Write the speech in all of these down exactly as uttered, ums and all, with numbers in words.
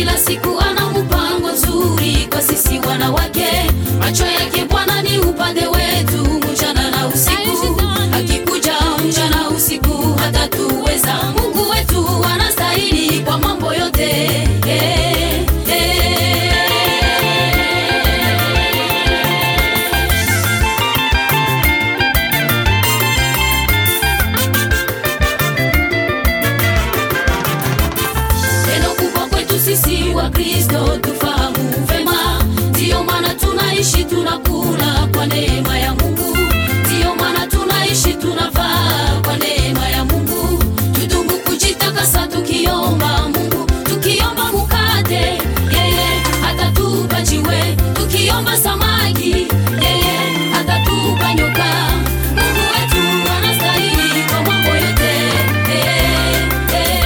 kila siku ana mpango nzuri kwa sisi wanawake. Macho yake Bwana ni upande wetu mchana na usiku. Akikuja mchana usiku hata tuweza. Mungu wetu anastahili kwa mambo yote. Hey, hey. Sisi wa Kristo tufahamu vema, ndio maana tunaishi tunakula kwa neema ya Mungu, ndio maana tunaishi tunavaa kwa neema ya Mungu. Tudumu kujitakasa tukiomba Mungu, tukiomba mkate yeye atatupa jiwe, tukiomba samaki yeye atatupa nyoka. Mungu wetu anastahili kwa mambo yote. Hey, hey.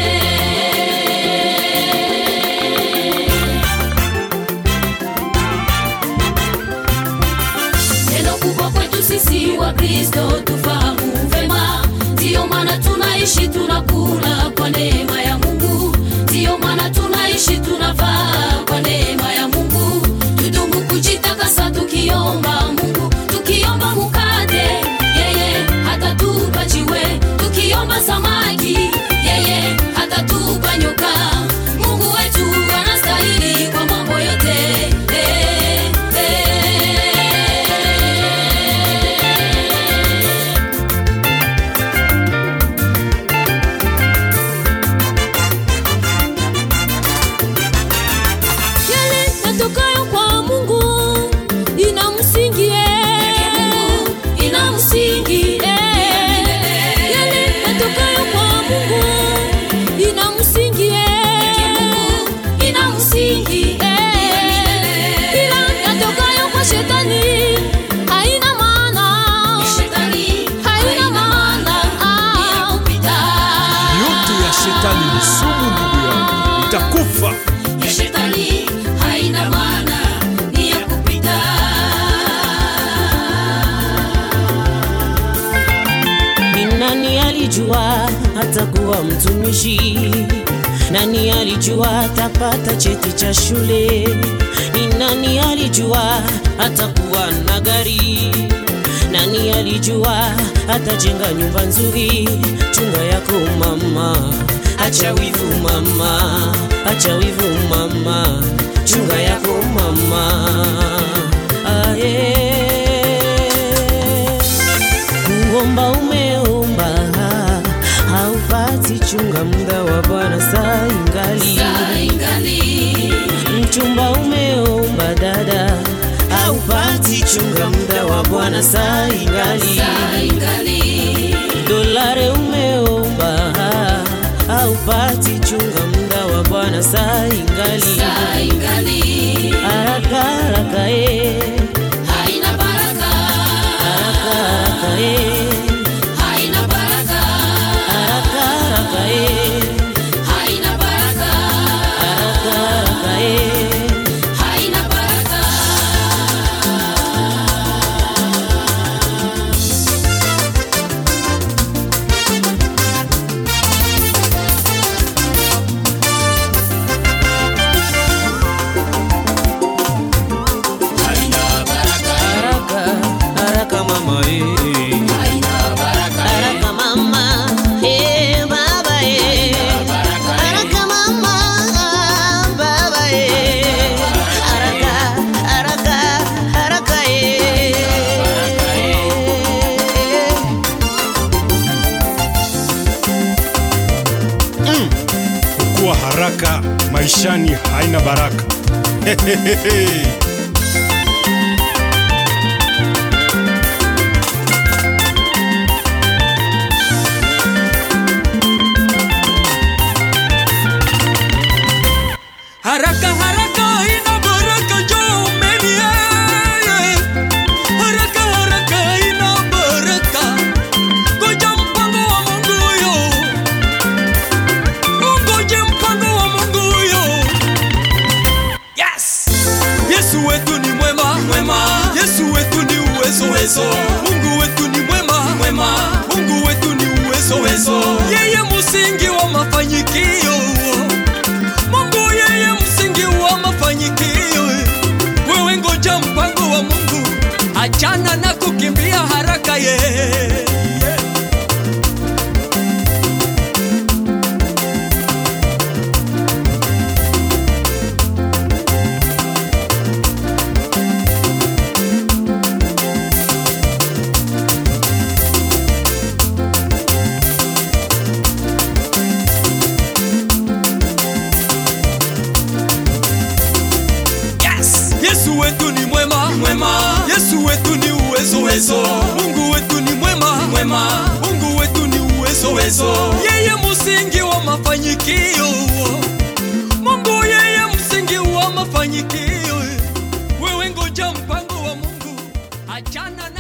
Sisi wa Kristo tufahamu vema, ndio maana tunaishi tunakula kwa neema ya Mungu, ndio maana tunaishi tunavaa kwa neema ya Mungu. Tudumu kujitakasa tukiomba Mungu, tukiomba mkate yeye atatupa jiwe, tukiomba samaki yeye atatupa nyoka. Mungu wetu anastahili kwa mambo yote. Hey, hey. Shetani ni sumu ndugu yangu, utakufa. Ya shetani haina maana, ni ya kupita. Ni nani alijua atakuwa mtumishi? Nani alijua atapata cheti cha shule? Ni nani alijua atakuwa na gari? Nani alijua atajenga nyumba nzuri? Chunga yako mama, acha wivu mama, acha wivu mama, chunga yako mama. Aye, kuomba umeomba haupati, chunga muda wa Bwana saa ingali. Mchumba umeomba dada haupati, chunga muda wa Bwana saa ingali. Dolare umeomba haupati, chunga muda wa Bwana saa ingali. Haraka haraka eh, haina baraka. haraka haraka eh, Haina baraka. haraka haraka eh, Haina baraka. haraka haraka eh. Haina baraka. Haraka maishani haina baraka. Hehehehe. Haraka haraka ina baraka jo menia. Haraka haraka ina baraka. Ngoja mpango wa Mungu yo. Ngoja mpango wa Mungu yo. Yes. Yesu wetu ni mwema, mwema. Yesu wetu ni uwezo, uwezo. Mungu wetu ni mwema, mwema. Mungu wetu ni uwezo, uwezo. Yeye msingi wa mafanikio. Mungu yeye Yesu wetu ni mwema, mwema. Yesu wetu ni uwezo, uwezo. Mungu wetu ni mwema, mwema. Mungu wetu ni uwezo, uwezo. Yeye msingi wa mafanikio, Mungu yeye msingi wa mafanikio. Wewe ngoja mpango wa Mungu, achana